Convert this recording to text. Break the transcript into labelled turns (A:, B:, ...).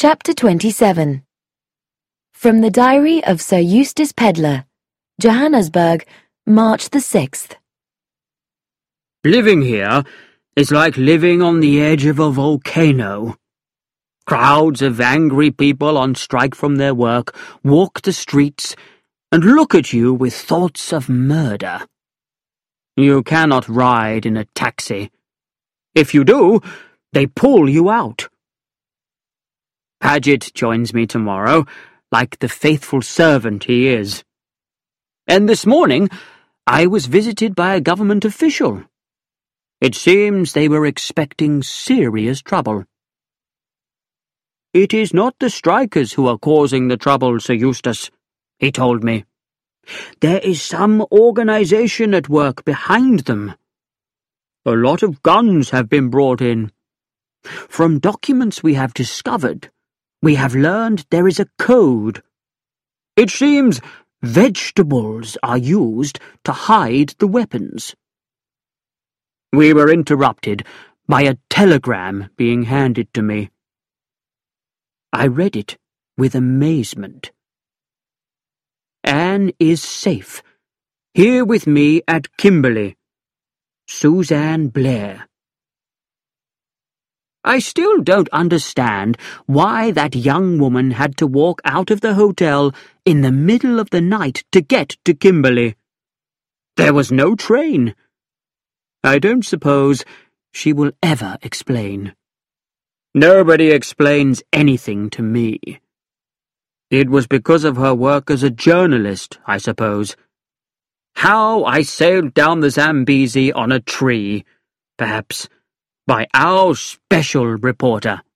A: Chapter 27. From the Diary of Sir Eustace Pedler, Johannesburg, March the 6th.
B: Living here is like living on the edge of a volcano. Crowds of angry people on strike from their work walk the streets and look at you with thoughts of murder. You cannot ride in a taxi. If you do, they pull you out. Paget joins me tomorrow, like the faithful servant he is. And this morning I was visited by a government official. It seems they were expecting serious trouble. "It is not the strikers who are causing the trouble, Sir Eustace," he told me. "There is some organization at work behind them. A lot of guns have been brought in. From documents we have discovered, we have learned there is a code. It seems vegetables are used to hide the weapons." We were interrupted by a telegram being handed to me. I read it with amazement. "Anne is safe, here with me at Kimberley. Suzanne Blair." I still don't understand why that young woman had to walk out of the hotel in the middle of the night to get to Kimberley. There was no train. I don't suppose she will ever explain. Nobody explains anything to me. It was because of her work as a journalist, I suppose. How I sailed down the Zambezi on a tree, perhaps, by our special reporter.